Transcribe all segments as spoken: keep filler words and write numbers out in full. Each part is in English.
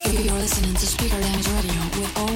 You're listening to Speaker Damage Radio with O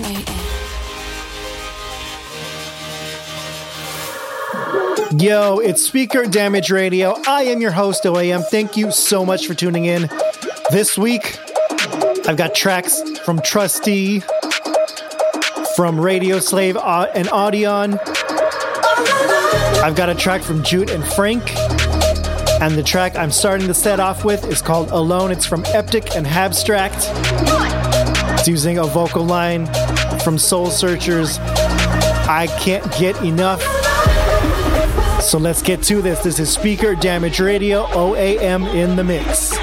A M. Yo, it's Speaker Damage Radio. I am your host, O A M. Thank you so much for tuning in. This week, I've got tracks from Trustee, from Radio Slave and Audion. I've got a track from Jute and Frank. And the track I'm starting the set off with is called Alone. It's from Eptic and Habstract. It's using a vocal line from Soul Searchers. I can't get enough. So let's get to this. This is Speaker Damage Radio, O A M in the mix.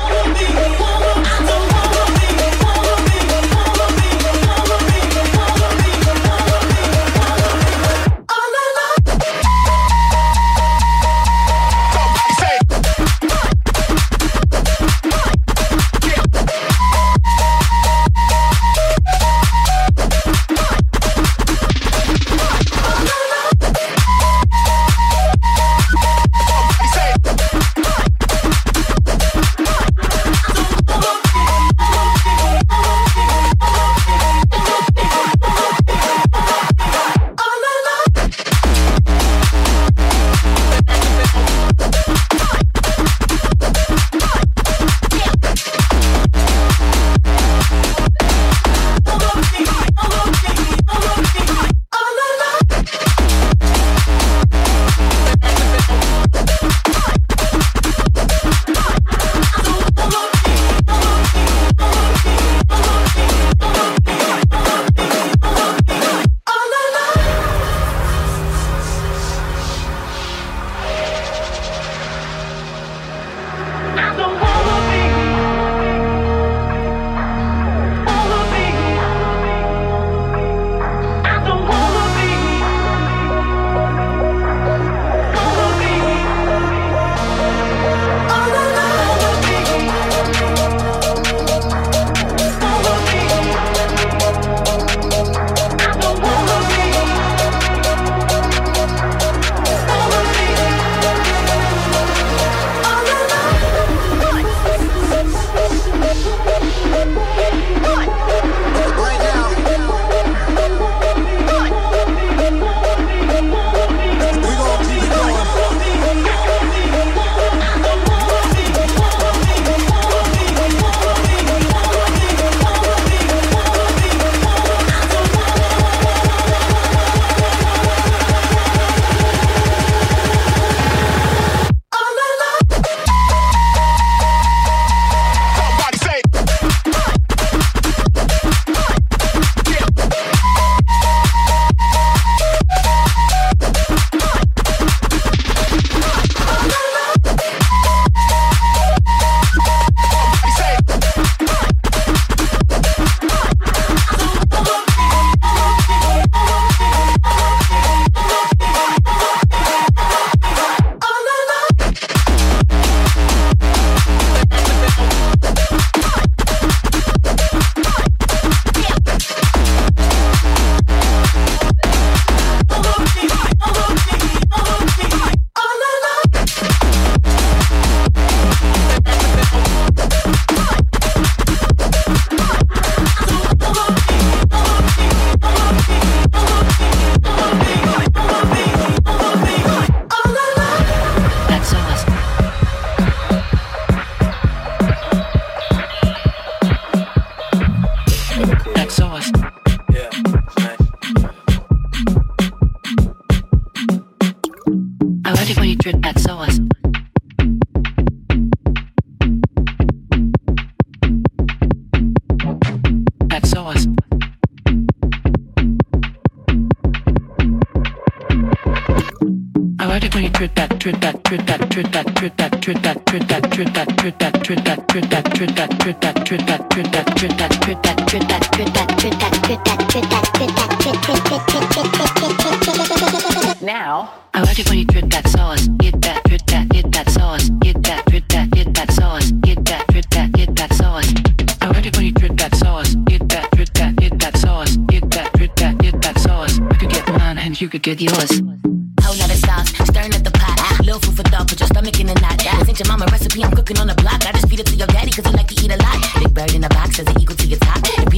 Now, I like it when you drip that sauce, get that, drip that, get that sauce, get that, drip that, get that sauce, get that, drip that, get that sauce. I like it when you drip that sauce, get that, drip that, get that sauce, get that, drip that, get that sauce. I could get mine and you could get yours. Whole lot of sauce, stirring up the pot. Little food for thought, put your stomach in a knot. This ain't your mama recipe, I'm cooking on the block. I just feed it to your daddy, cause he like to eat a lot. Big bird in the box, does it equal to your top? If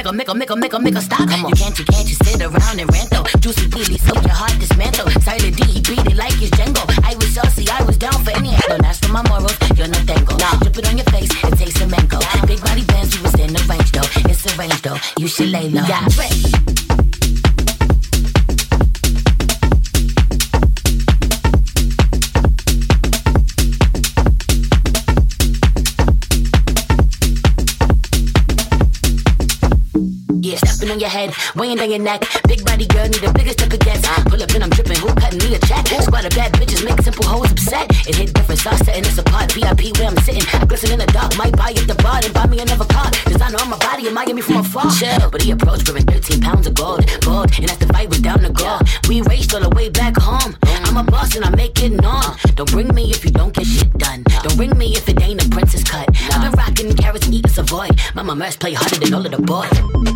a, make a, make a, make a, make a stop. You can't, you can't, you sit around and rant though. Juicy really so your heart dismantle. Silent D, he beat it like his Django. I was saucy, I was down for any angle. That's for my morals, you're no tango. Nah. Drip it on your face, it tastes a mango. Nah. Big body bands, we was in the range though. It's a range though, you should lay low. Yeah, yeah, stepping on your head, weighing down your neck. Big body girl, need the biggest step against. Pull up and I'm dripping, who cutting me a check? Squad of bad bitches, make simple hoes upset. It hit different, start setting us apart. V I P where I'm sitting, I glisten in the dark. Might buy at the bar and buy me another car. Designer on my body, in Miami from afar. Chill, but he approached wearing thirteen pounds of gold. Gold, and that's the fight was down the goal. We raced all the way back home. I'm a boss and I make it known. Don't bring me if you don't get shit done. Don't ring me if it ain't a princess cut. I've been rocking carrots and eating Savoy. Mama Merce play harder than all of the boys.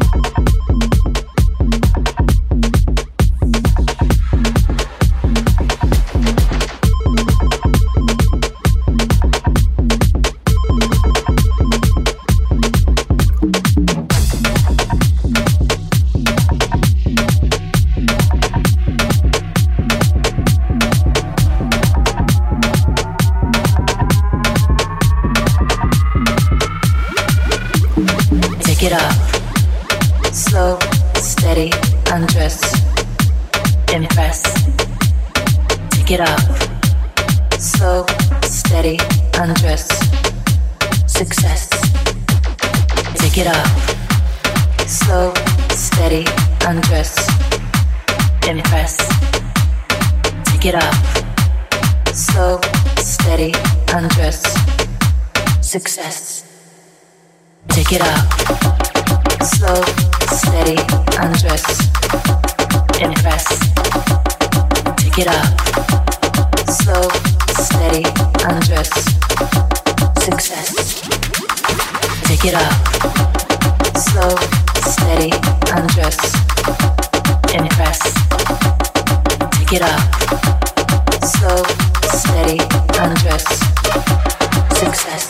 Get up, slow, steady, undress, impress. Take it up, slow, steady, undress, success. Take it up, slow, steady, undress, impress. Take it up, slow, steady, undress, success. Take it up, slow, steady, undress, impress. Take it up, slow, steady, undress, success. Take it up, slow, steady, undress, impress. Take it up, slow, steady, undress, success.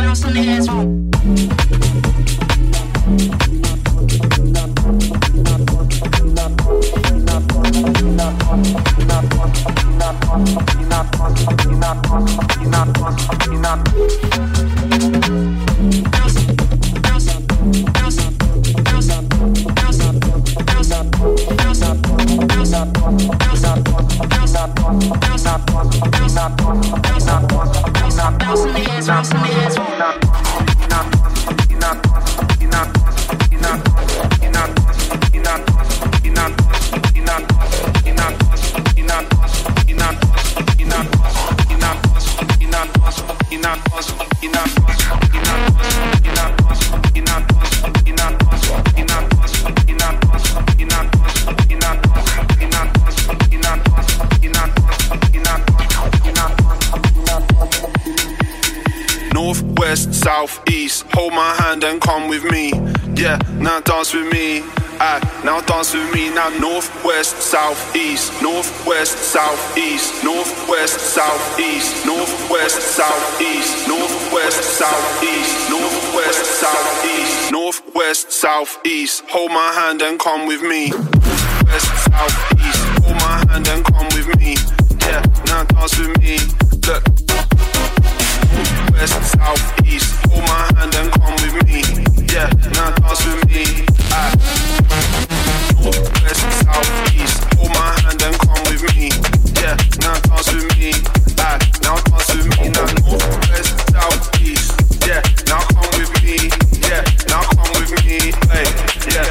bounce on the dance floor. South, east, hold my hand and come with me. Yeah, now dance with me. Aye, now dance with me. Now north, west, south, east, north, west, south, east, north, west, south, east, north, west, south, east, north, west, south, east, north, west, south, east, north, west, south, east. Hold my hand and come with me. West, south, east, hold my hand and come with me. Yeah, now dance with me. Look. West, south, east, hold my hand and come with me. Yeah, now dance with me. Aye. West, south, east, hold my hand and come with me. Yeah, now dance with me. Aye, now dance with me. Now north, west, south, east. Yeah, now come with me. Yeah, now come with me. Hey, yeah.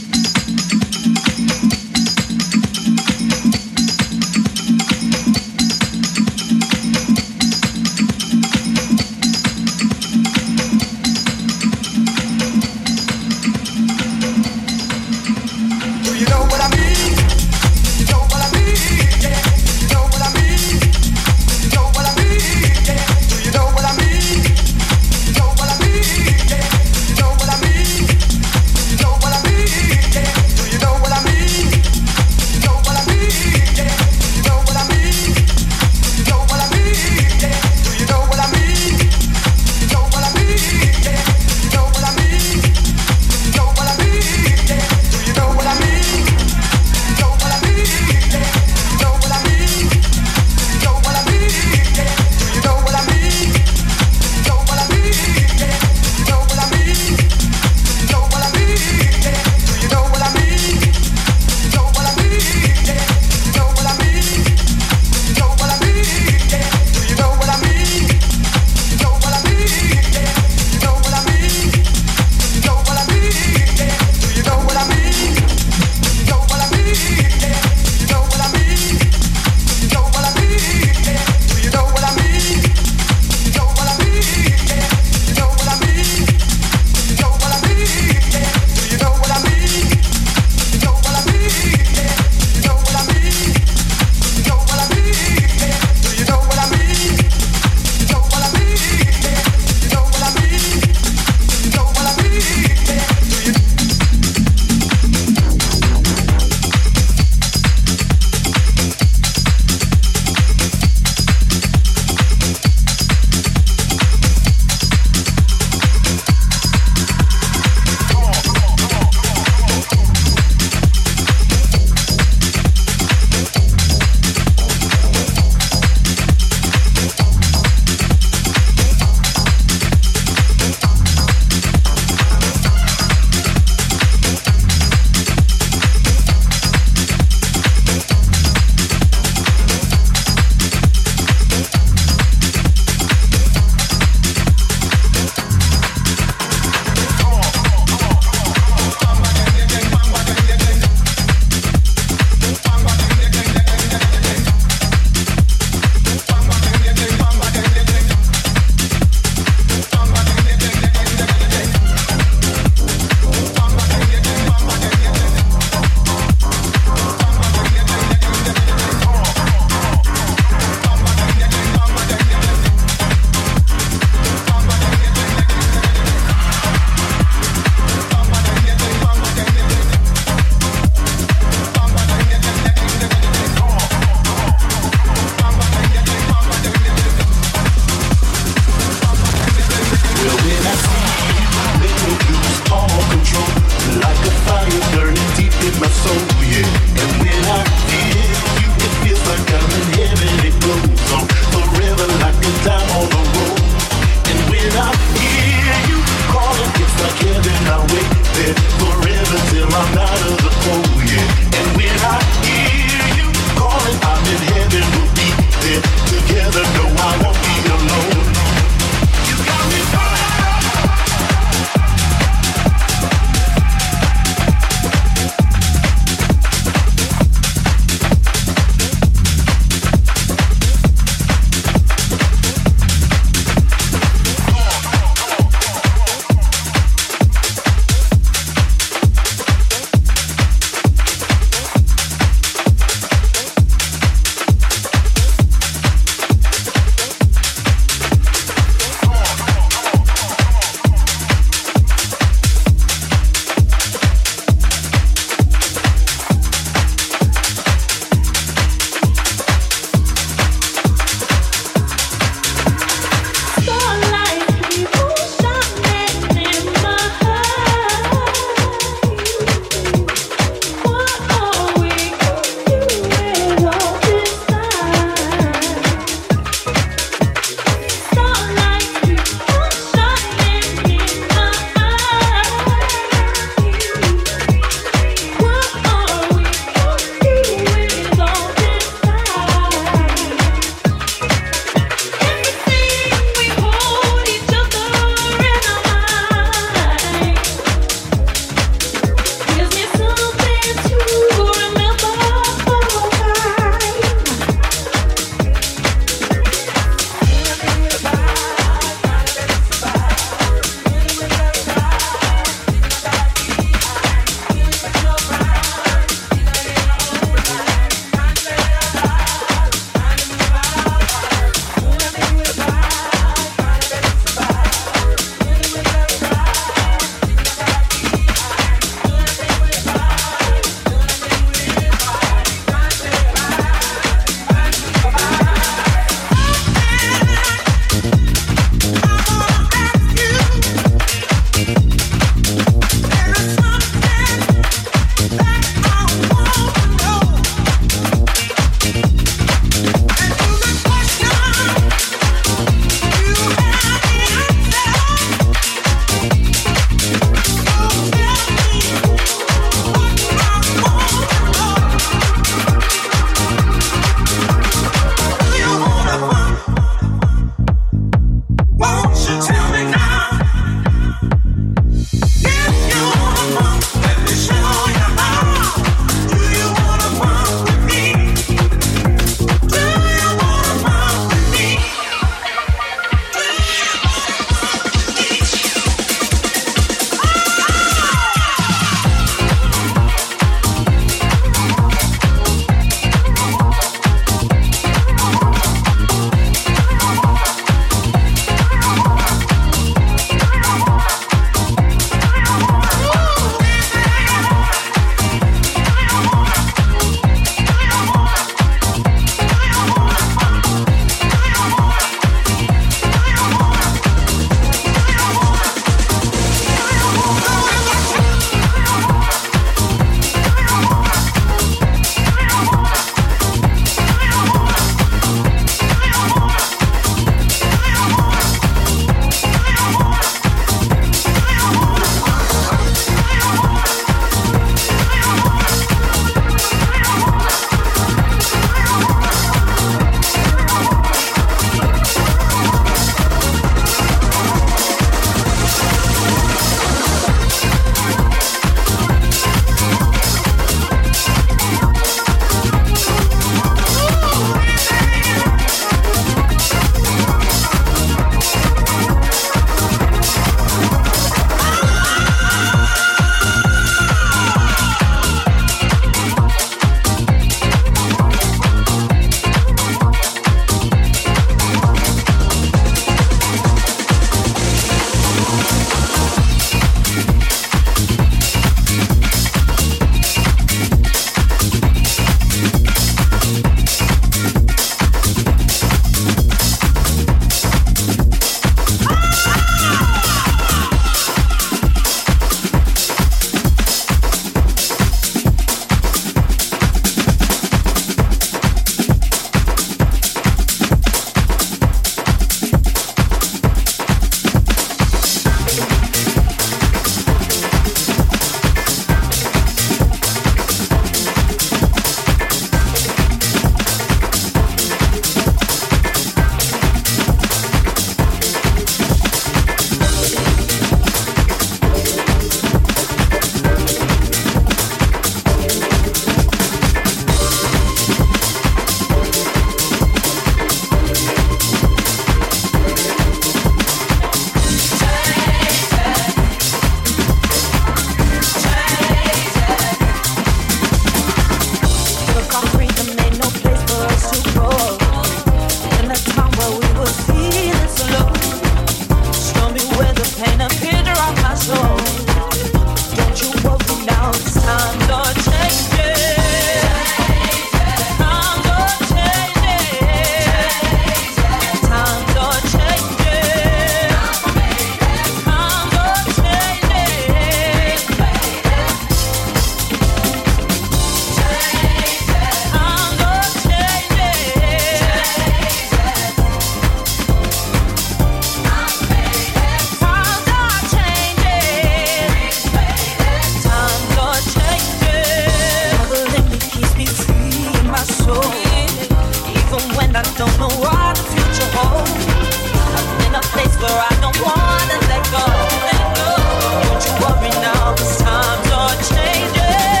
told. Even when I don't know what the future holds, I'm in a place where I don't wanna let go. Don't you worry now, 'cause times are changing.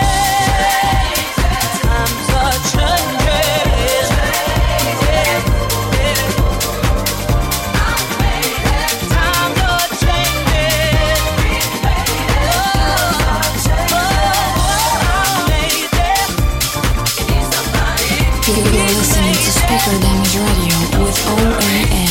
Times are changing. Times are changing. You're listening to Speaker Damage Radio with O A M.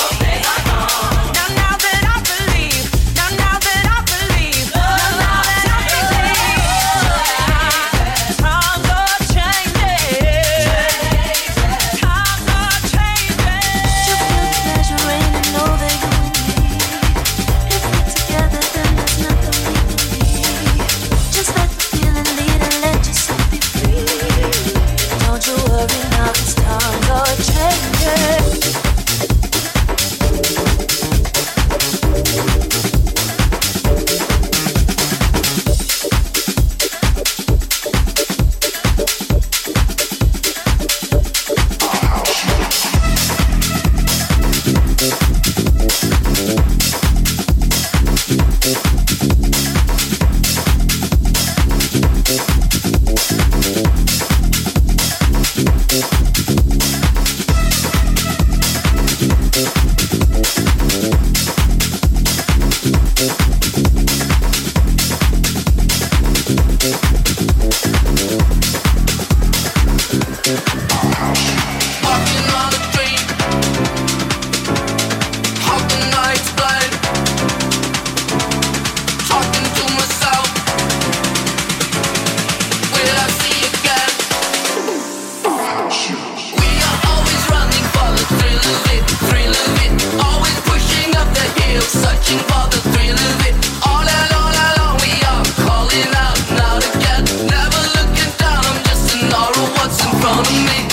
Searching for the thrill of it. All alone, alone, we are calling out now to get. Never looking down, I'm just an aura. What's in front of me?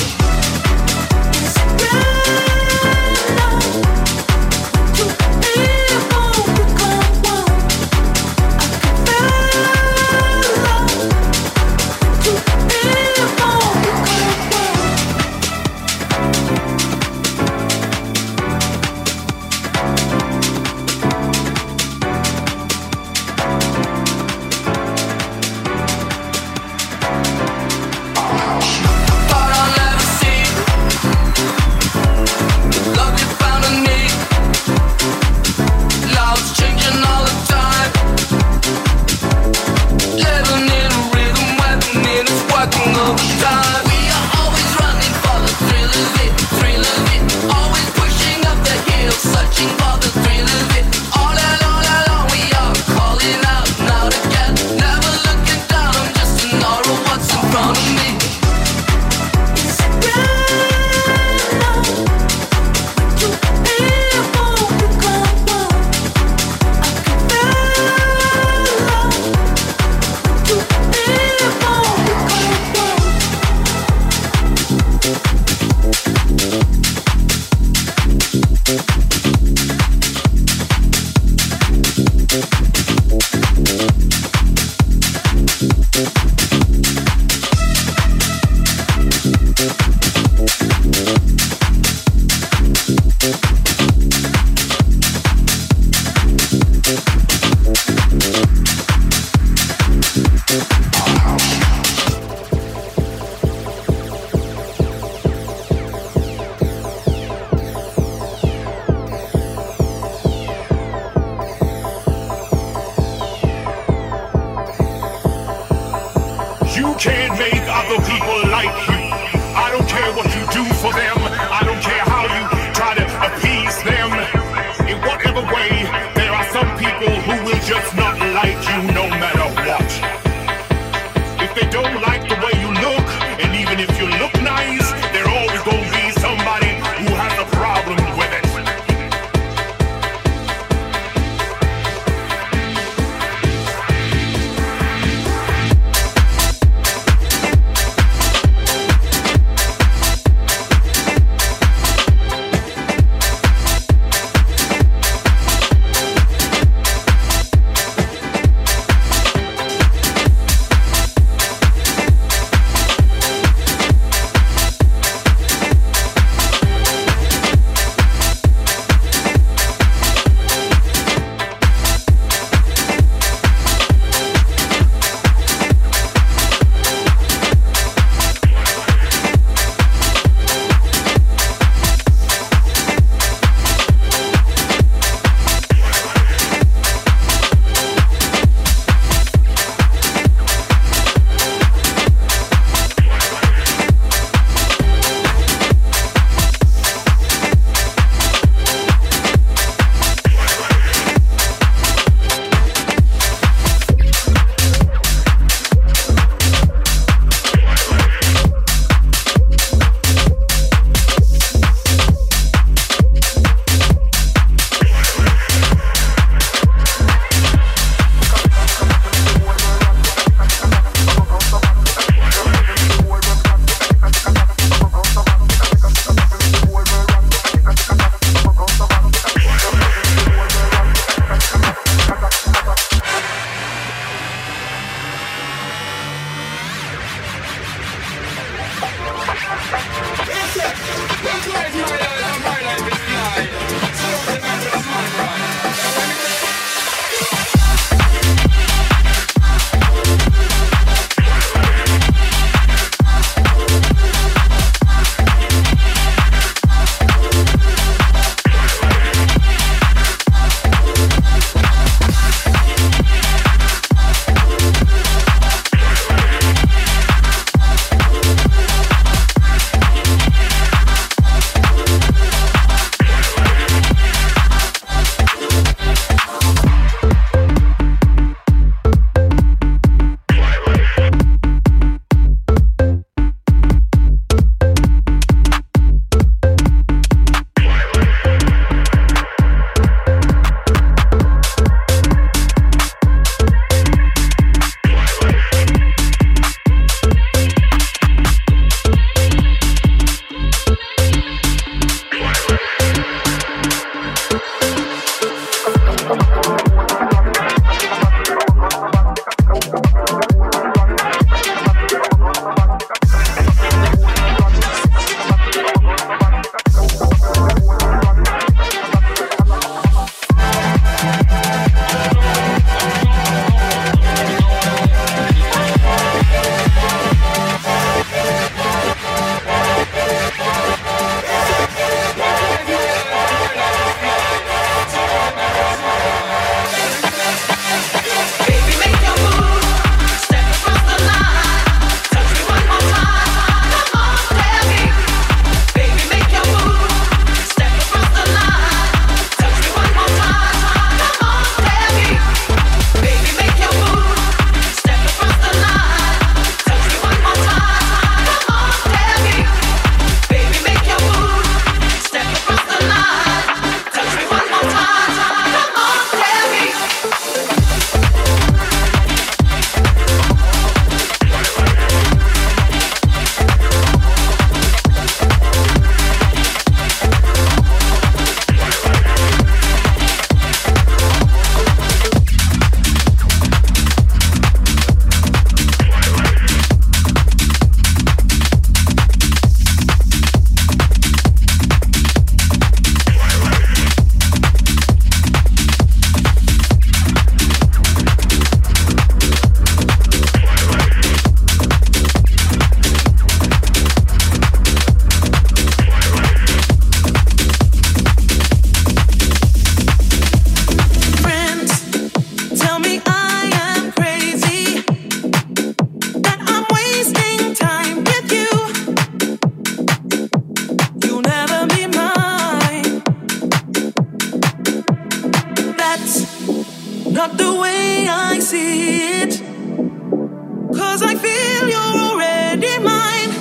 see it. Cause I feel you're already mine.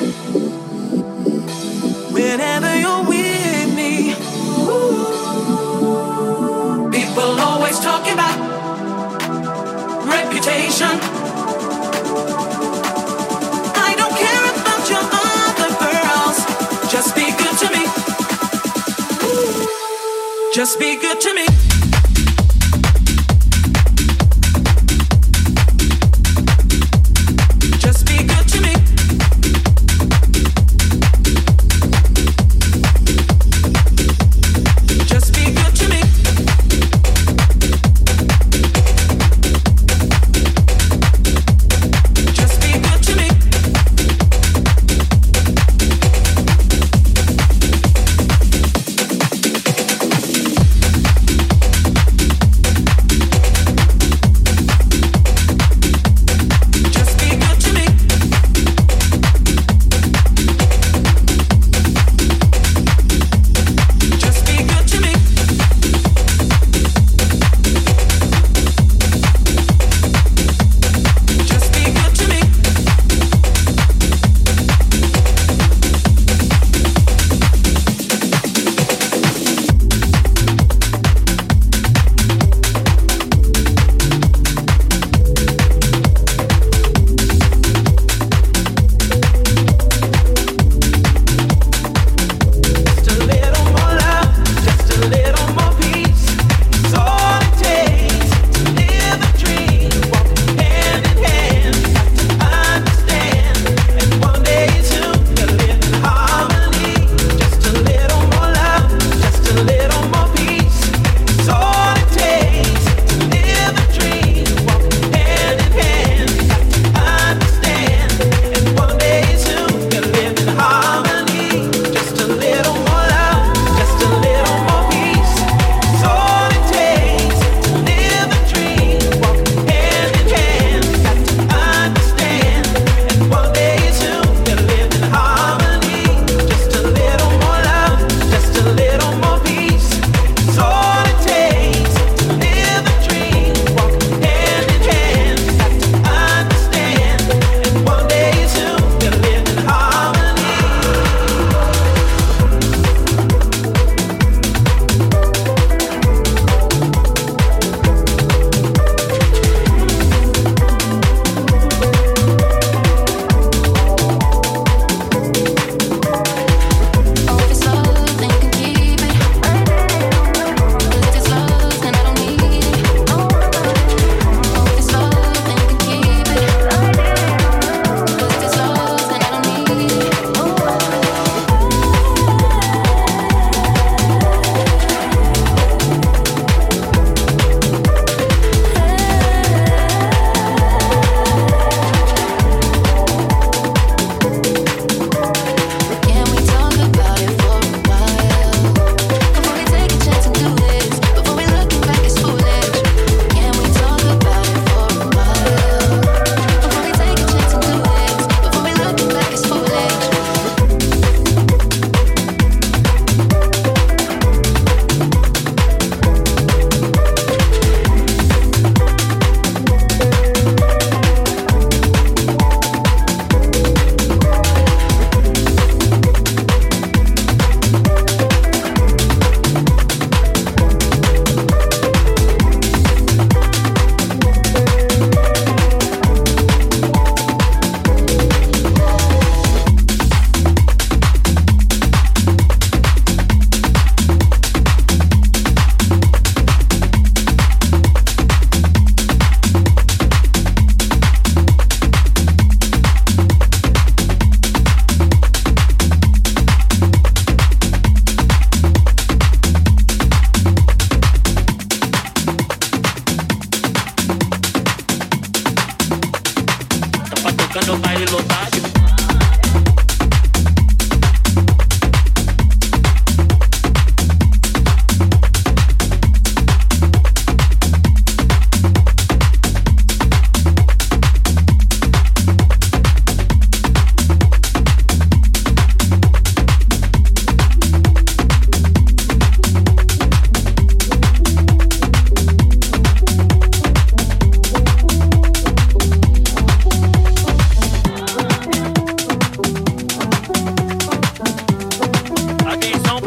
Whenever you're with me. People always talking about reputation. I don't care about your other girls. Just be good to me. Just be good to me.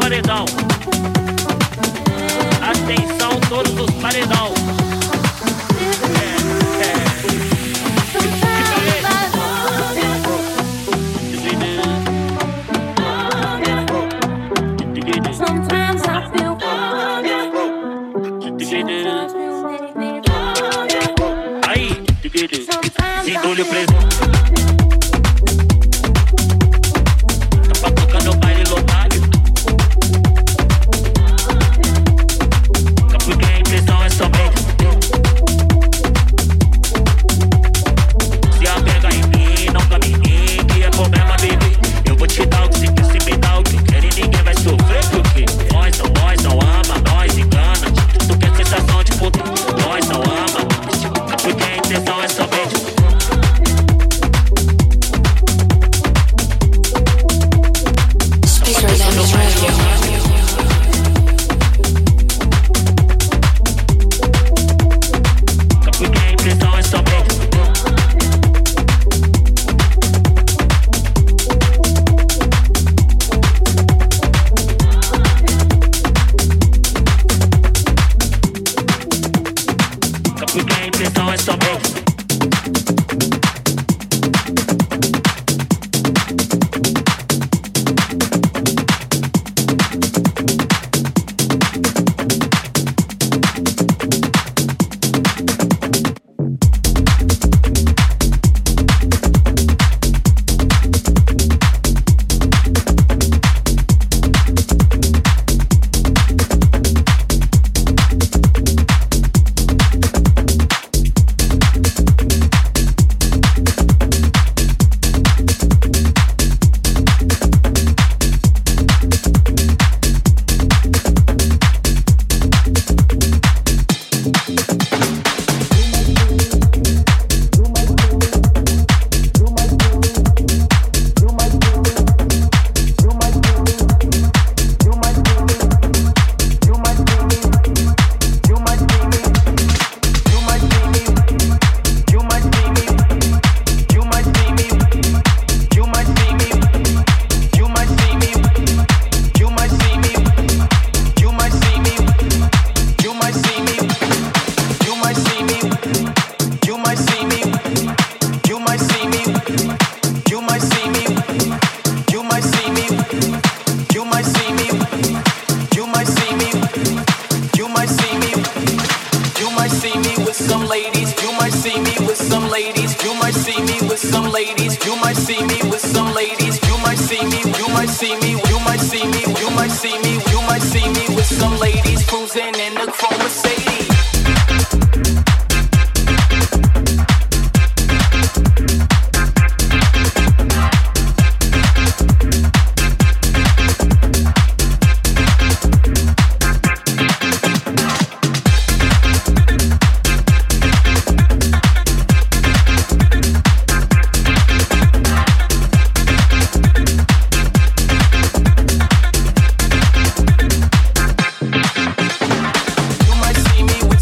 paredão. Atenção, todos os paredão. É, é. Sometimes I feel aí, sinto-lhe o presente. Tá pra tocar no baile lotado. Porque a impressão é somente. Se apega em mim, não cabe em mim, que é problema, baby. Eu vou te dar o que você quer, se me dá o que eu quero e ninguém vai sofrer. Porque nós não, nós não ama, nós engana. Tu quer sensação de puta, nós não ama. Porque a intenção é somente. Speaker Damage Radio. Porque a impressão é somente. Porque a impressão é somente. You might see me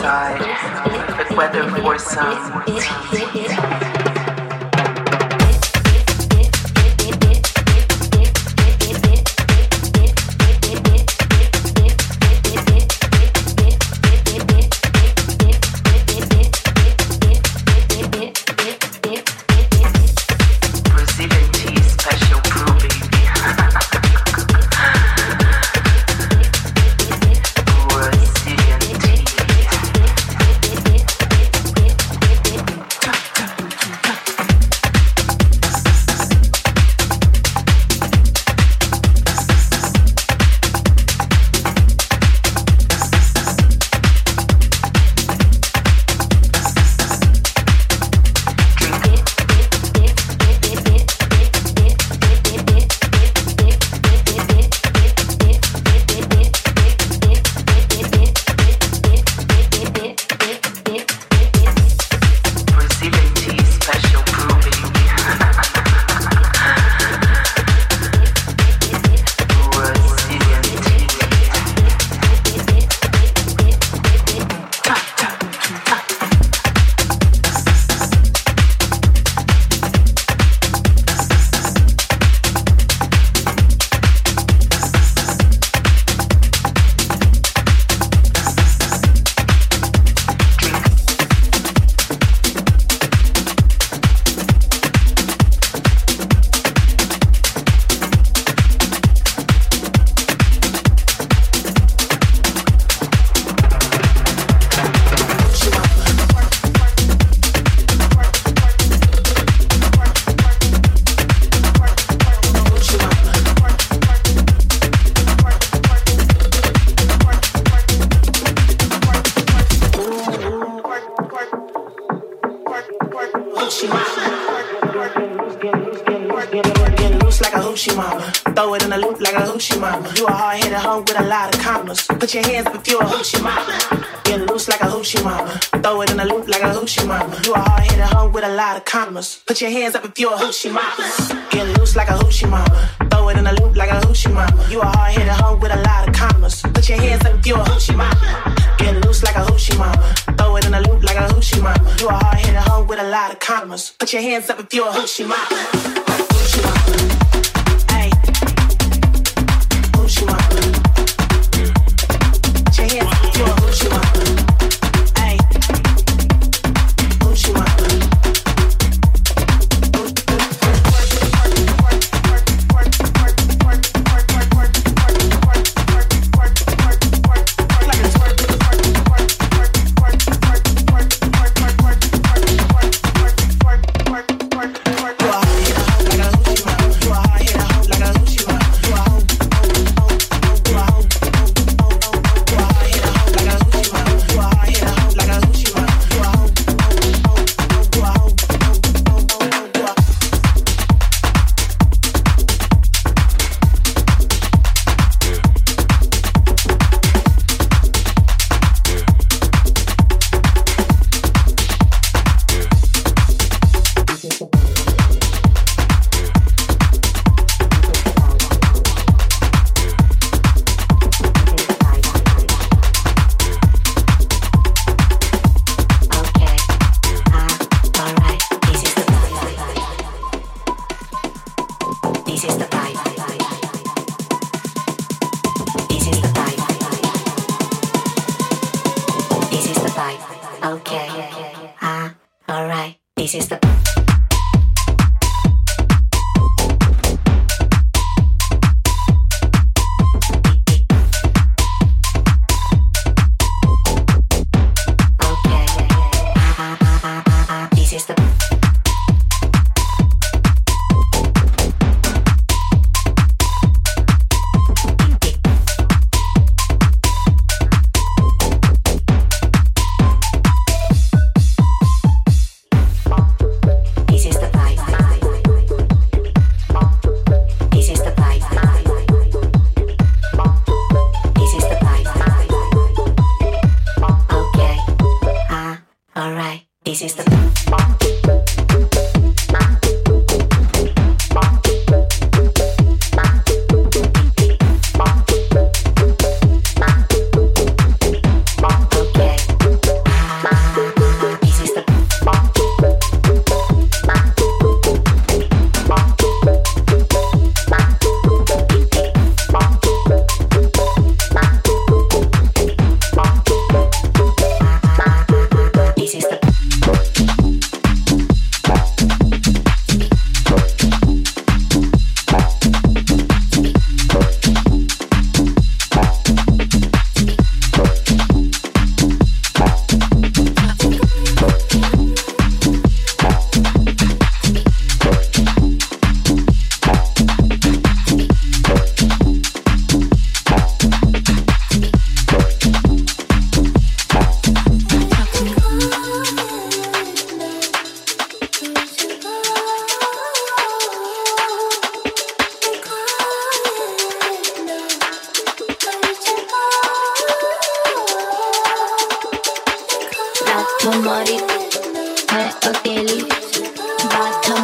side, but whether for some tea. Throw it in a loop like a hoochie mama. You a hard-headed hoe with a lot of commas. Put your hands up if you a hoochie mama. Get loose like a hoochie mama. Throw it in a loop like a hoochie mama. You a hard-headed hoe with a lot of commas. Put your hands up if you a hoochie mama. Get loose like a hoochie mama. Throw it in a loop like a hoochie mama. You a hard-headed hoe with a lot of commas. Put your hands up if you a hoochie mama. Get loose like a hoochie mama. Throw it in a loop like a hoochie mama. You a hard-headed hoe with a lot of commas. Put your hands up if you a hoochie mama. Hoochie mama.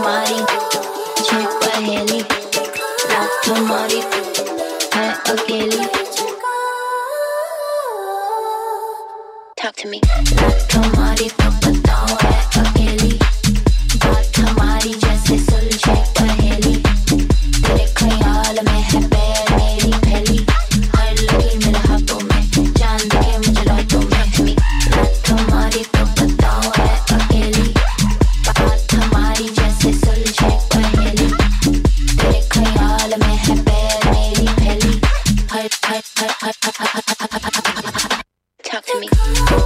तुम्हारी मुझे पहेली रात तुम्हारी है अकेली Talk to me रात तुम्हारी तो बताओ है अकेली बात हमारी जैसे सुलझे पहेली तेरे ख्याल में है पैर मेरी पहली हर लकीर मेरे हाथों में चांद के मुझे रातों में रात तुम्हारी तो बताओ है अकेली बात हमारी जैसे सुलझे पहेली तेरे ख्याल में है पैर मेरी पहली हर हर हर हर Talk to me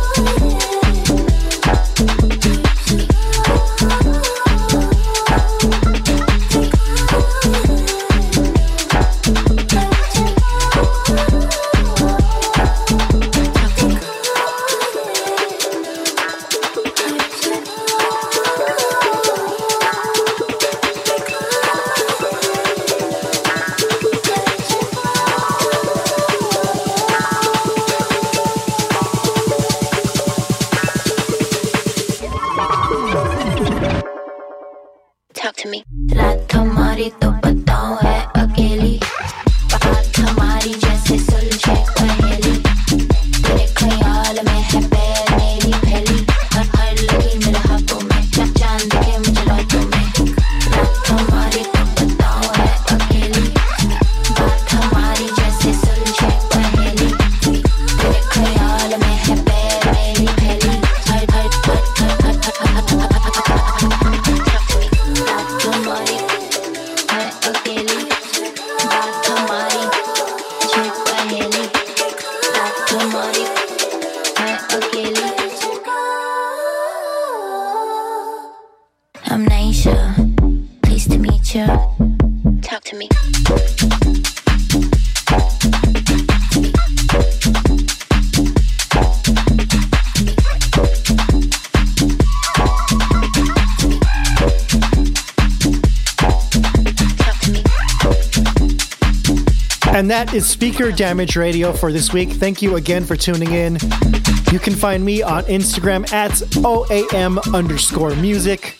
Talk to me रात हमारी तो बताओ है अकेली बात हमारी जैसे सुलझे पहेली तेरे ख्याल में है पैर मेरी पहली हर हर लकीर मेरे हाथों में चांद के मुझे रातों में रात हमारी तो बताओ है अकेली बात हमारी जैसे सुलझे पहेली तेरे ख्याल में है पैर मेरी पहली हर हर हर हर हर तुम्हारी है अकेली बात हमारी मुझे पहेली रात तुम्हारी है अकेली I'm Naisha, pleased to meet you. Talk to me. And that is Speaker Damage Radio for this week. Thank you again for tuning in. You can find me on Instagram at O A M underscore music.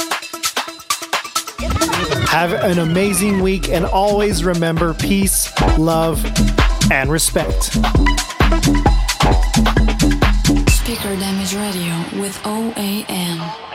Have an amazing week and always remember peace, love, and respect. Speaker Damage Radio with O A M.